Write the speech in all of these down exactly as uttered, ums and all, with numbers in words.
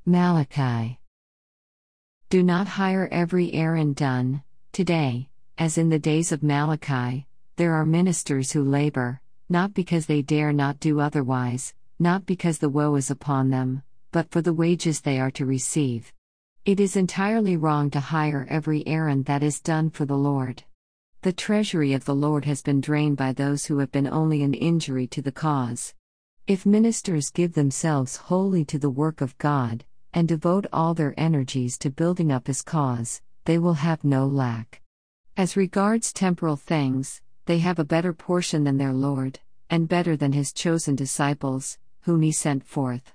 Malachi. Do not hire every errand done. Today, as in the days of Malachi, there are ministers who labor, not because they dare not do otherwise, not because the woe is upon them, but for the wages they are to receive. It is entirely wrong to hire every errand that is done for the Lord. The treasury of the Lord has been drained by those who have been only an injury to the cause. If ministers give themselves wholly to the work of God, and devote all their energies to building up His cause, they will have no lack. As regards temporal things, they have a better portion than their Lord, and better than His chosen disciples, whom He sent forth.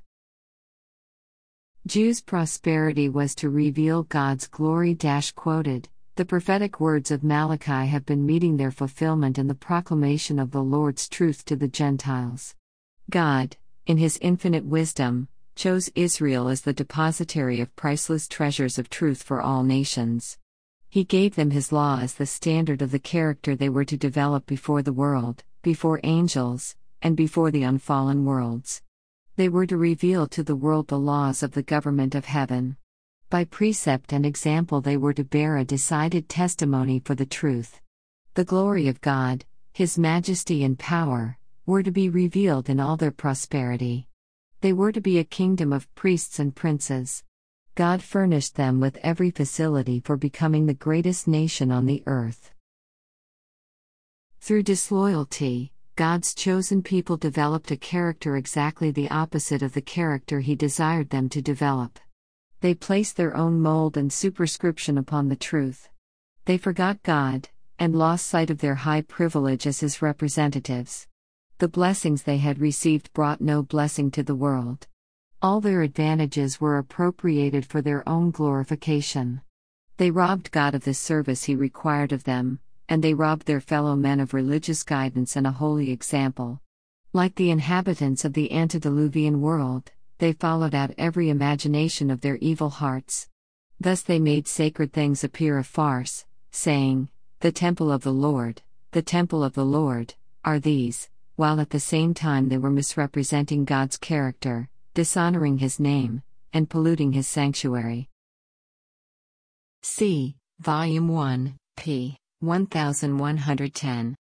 Jews' prosperity was to reveal God's glory. Quoted, the prophetic words of Malachi have been meeting their fulfillment in the proclamation of the Lord's truth to the Gentiles. God, in His infinite wisdom, chose Israel as the depositary of priceless treasures of truth for all nations. He gave them His law as the standard of the character they were to develop before the world, before angels, and before the unfallen worlds. They were to reveal to the world the laws of the government of heaven. By precept and example they were to bear a decided testimony for the truth. The glory of God, His majesty and power, were to be revealed in all their prosperity. They were to be a kingdom of priests and princes. God furnished them with every facility for becoming the greatest nation on the earth. Through disloyalty, God's chosen people developed a character exactly the opposite of the character He desired them to develop. They placed their own mold and superscription upon the truth. They forgot God, and lost sight of their high privilege as His representatives. The blessings they had received brought no blessing to the world. All their advantages were appropriated for their own glorification. They robbed God of the service He required of them, and they robbed their fellow men of religious guidance and a holy example. Like the inhabitants of the antediluvian world, they followed out every imagination of their evil hearts. Thus they made sacred things appear a farce, saying, "The temple of the Lord, the temple of the Lord, are these," while at the same time they were misrepresenting God's character, dishonoring His name, and polluting His sanctuary. C. Volume one, p. eleven ten.